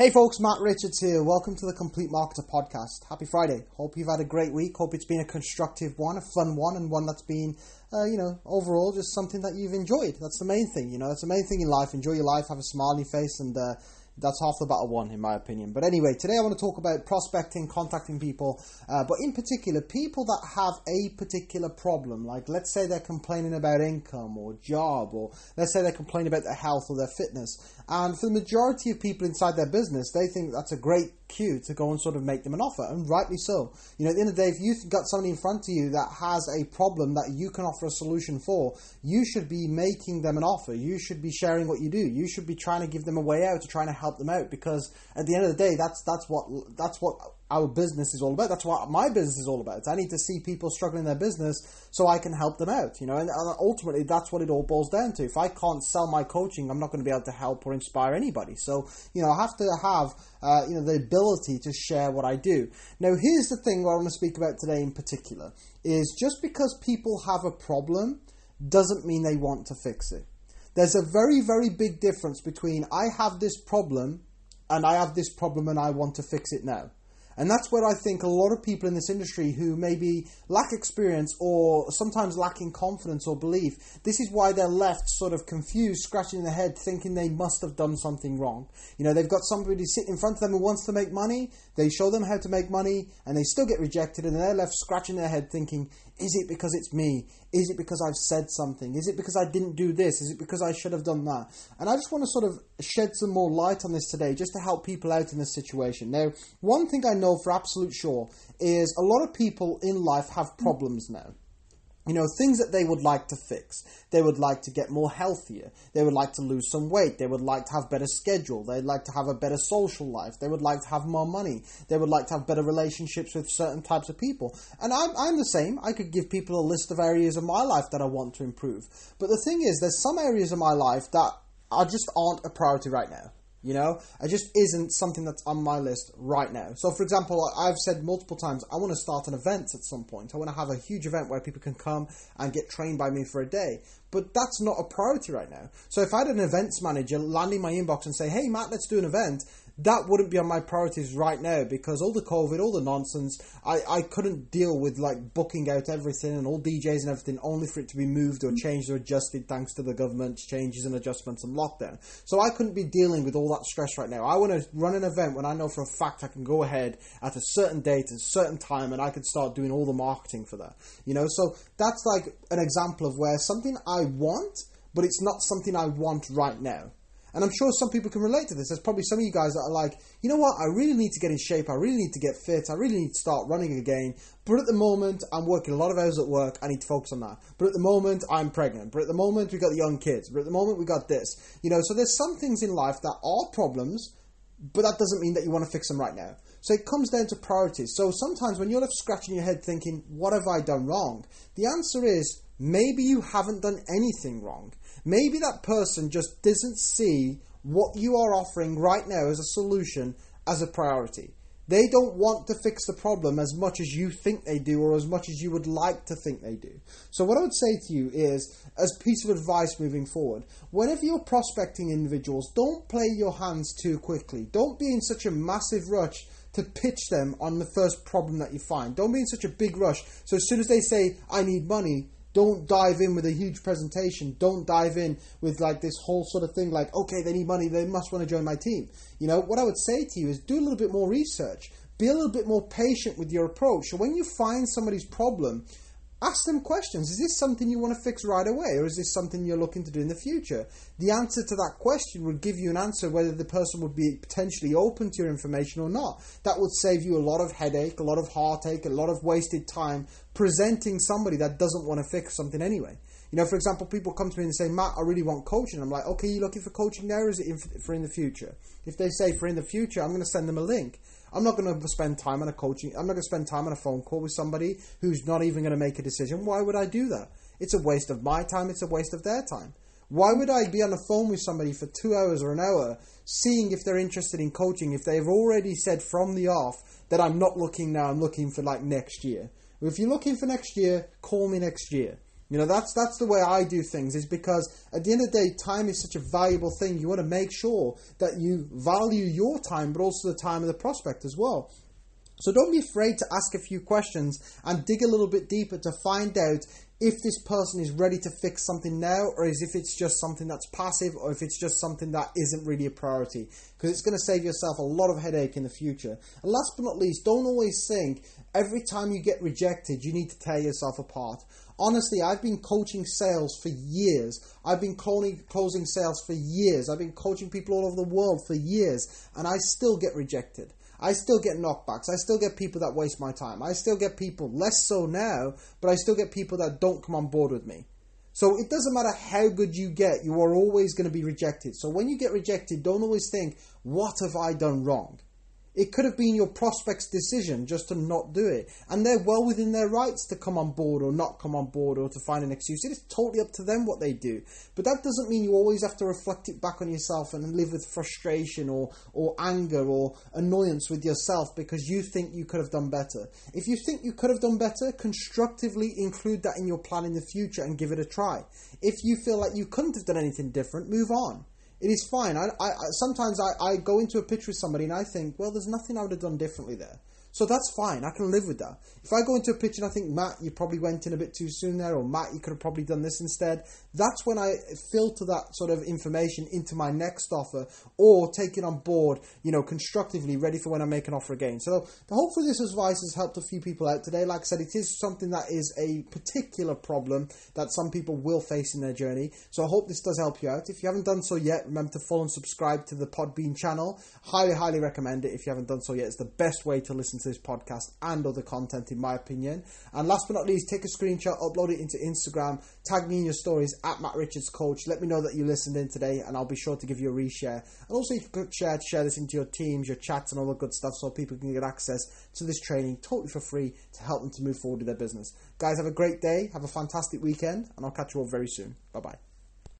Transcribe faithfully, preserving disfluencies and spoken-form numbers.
Hey folks, Matt Richards here. Welcome to the Complete Marketer Podcast. Happy Friday. Hope you've had a great week. Hope it's been a constructive one, a fun one, and one that's been, uh, you know, overall just something that you've enjoyed. That's the main thing, you know. That's the main thing in life. Enjoy your life, have a smile on your face, and uh, that's half the battle won, in my opinion. But anyway, today I want to talk about prospecting, contacting people, uh, but in particular, people that have a particular problem. Like, let's say they're complaining about income or job, or let's say they're complaining about their health or their fitness. And for the majority of people inside their business, they think that's a great cue to go and sort of make them an offer, and rightly so. You know, at the end of the day, if you've got somebody in front of you that has a problem that you can offer a solution for, you should be making them an offer. You should be sharing what you do. You should be trying to give them a way out, to trying to help them out, because at the end of the day, that's that's what that's what our business is all about. That's what my business is all about. I need to see people struggling in their business so I can help them out, you know, and ultimately that's what it all boils down to. If I can't sell my coaching, I'm not going to be able to help or inspire anybody. So, you know, I have to have, uh, you know, the ability to share what I do. Now, here's the thing what I want to speak about today in particular, is just because people have a problem doesn't mean they want to fix it. There's a very, very big difference between I have this problem and I have this problem and I want to fix it now. And that's where I think a lot of people in this industry who maybe lack experience or sometimes lacking confidence or belief, this is why they're left sort of confused, scratching their head, thinking they must have done something wrong. You know, they've got somebody sitting in front of them who wants to make money, they show them how to make money, and they still get rejected, and they're left scratching their head thinking, is it because it's me? Is it because I've said something? Is it because I didn't do this? Is it because I should have done that? And I just want to sort of shed some more light on this today, just to help people out in this situation. Now, one thing I know for absolute sure is a lot of people in life have problems now. You know, things that they would like to fix. They would like to get more healthier. They would like to lose some weight. They would like to have better schedule. They'd like to have a better social life. They would like to have more money. They would like to have better relationships with certain types of people. And I'm, I'm the same. I could give people a list of areas of my life that I want to improve. But the thing is, there's some areas of my life that are just aren't a priority right now. You know, it just isn't something that's on my list right now. So, for example, I've said multiple times, I want to start an event at some point. I want to have a huge event where people can come and get trained by me for a day. But that's not a priority right now. So if I had an events manager land in my inbox and say, hey, Matt, let's do an event, that wouldn't be on my priorities right now, because all the COVID, all the nonsense, I, I couldn't deal with like booking out everything and all D Js and everything only for it to be moved or changed or adjusted thanks to the government's changes and adjustments and lockdown. So I couldn't be dealing with all that stress right now. I want to run an event when I know for a fact I can go ahead at a certain date, at a certain time, and I can start doing all the marketing for that. You know, so that's like an example of where something I want, but it's not something I want right now. And I'm sure some people can relate to this. There's probably some of you guys that are like, you know what, I really need to get in shape, I really need to get fit, I really need to start running again, but at the moment, I'm working a lot of hours at work, I need to focus on that. But at the moment, I'm pregnant. But at the moment, we've got the young kids. But at the moment, we've got this. You know, so there's some things in life that are problems, but that doesn't mean that you want to fix them right now. So it comes down to priorities. So sometimes when you're left scratching your head thinking, what have I done wrong? The answer is, maybe you haven't done anything wrong. Maybe that person just doesn't see what you are offering right now as a solution as a priority. They don't want to fix the problem as much as you think they do, or as much as you would like to think they do. So what I would say to you is, as a piece of advice moving forward, whenever you're prospecting individuals, don't play your hands too quickly. Don't be in such a massive rush to pitch them on the first problem that you find. Don't be in such a big rush. So as soon as they say, I need money, don't dive in with a huge presentation. Don't dive in with like this whole sort of thing like, okay, they need money, they must want to join my team. You know, what I would say to you is do a little bit more research. Be a little bit more patient with your approach. So when you find somebody's problem, ask them questions. Is this something you want to fix right away, or is this something you're looking to do in the future? The answer to that question would give you an answer whether the person would be potentially open to your information or not. That would save you a lot of headache, a lot of heartache, a lot of wasted time presenting somebody that doesn't want to fix something anyway. You know, for example, people come to me and say, Matt, I really want coaching. I'm like, okay, you looking for coaching now, or is it in, for in the future? If they say for in the future, I'm going to send them a link. I'm not going to spend time on a coaching, I'm not going to spend time on a phone call with somebody who's not even going to make a decision. Why would I do that? It's a waste of my time, it's a waste of their time. Why would I be on the phone with somebody for two hours or an hour, seeing if they're interested in coaching, if they've already said from the off that I'm not looking now, I'm looking for like next year? If you're looking for next year, call me next year. You know, that's that's the way I do things, is because at the end of the day, time is such a valuable thing. You want to make sure that you value your time, but also the time of the prospect as well. So don't be afraid to ask a few questions and dig a little bit deeper to find out if this person is ready to fix something now, or is if it's just something that's passive, or if it's just something that isn't really a priority, because it's going to save yourself a lot of headache in the future. And last but not least, don't always think every time you get rejected, you need to tear yourself apart. Honestly, I've been coaching sales for years. I've been closing sales for years. I've been coaching people all over the world for years, and I still get rejected. I still get knockbacks. I still get people that waste my time. I still get people, less so now, but I still get people that don't come on board with me. So it doesn't matter how good you get, you are always going to be rejected. So when you get rejected, don't always think, what have I done wrong? It could have been your prospect's decision just to not do it. And they're well within their rights to come on board or not come on board or to find an excuse. It is totally up to them what they do. But that doesn't mean you always have to reflect it back on yourself and live with frustration or, or anger or annoyance with yourself because you think you could have done better. If you think you could have done better, constructively include that in your plan in the future and give it a try. If you feel like you couldn't have done anything different, move on. It is fine. I, I, sometimes I, I go into a pitch with somebody and I think, well, there's nothing I would have done differently there. So that's fine. I can live with that. If I go into a pitch and I think, Matt, you probably went in a bit too soon there, or Matt, you could have probably done this instead, that's when I filter that sort of information into my next offer or take it on board, you know, constructively, ready for when I make an offer again. So hopefully this advice has helped a few people out today. Like I said, it is something that is a particular problem that some people will face in their journey. So I hope this does help you out. If you haven't done so yet, remember to follow and subscribe to the Podbean channel. Highly, highly recommend it if you haven't done so yet. It's the best way to listen to this podcast and other content, in my opinion. And last but not least, take a screenshot, upload it into Instagram, tag me in your stories at Matt Richards Coach. Let me know that you listened in today, and I'll be sure to give you a reshare. And also, you can share share this into your teams, your chats, and all the good stuff, so people can get access to this training totally for free to help them to move forward with their business. Guys, have a great day, have a fantastic weekend, and I'll catch you all very soon. Bye bye.